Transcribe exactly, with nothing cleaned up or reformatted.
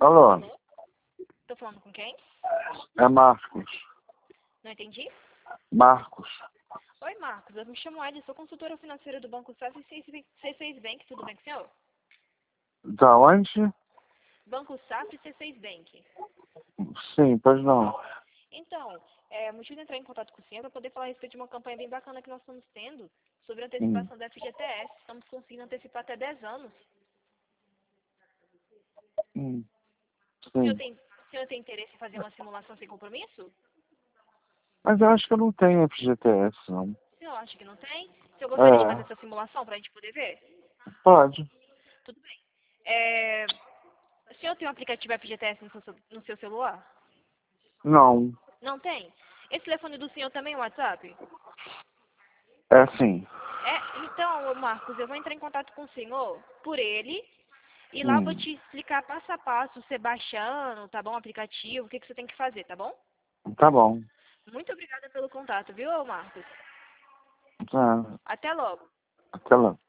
Alô, Alô? Tô falando com quem? é Marcos. Não entendi? Marcos. Oi, Marcos. Eu me chamo Ed, sou consultora financeira do Banco Safra e C seis Bank. Tudo bem com o senhor? Da onde? Banco Safra e C seis Bank. Sim, pois não. Então, é, o motivo de entrar em contato com o senhor é para poder falar a respeito de uma campanha bem bacana que nós estamos tendo sobre a Hum, antecipação da F G T S. Estamos conseguindo antecipar até dez anos. hum, O senhor sim. tem, o senhor tem interesse em fazer uma simulação sem compromisso? Mas eu acho que eu não tenho F G T S, não. O senhor acha que não tem? O senhor gostaria de fazer É, essa simulação para a gente poder ver? pode. Tudo bem. É, o senhor tem um aplicativo F G T S no seu, no seu celular? Não. Não tem? Esse telefone do senhor também é um WhatsApp? É sim. É, então, ô Marcos, eu vou entrar em contato com o senhor por ele e lá eu vou Hum, te explicar passo a passo, você baixando, tá bom? O aplicativo, o que, que você tem que fazer, tá bom? tá bom. Muito obrigada pelo contato, viu, ô Marcos? Tá. Até logo. Até lá.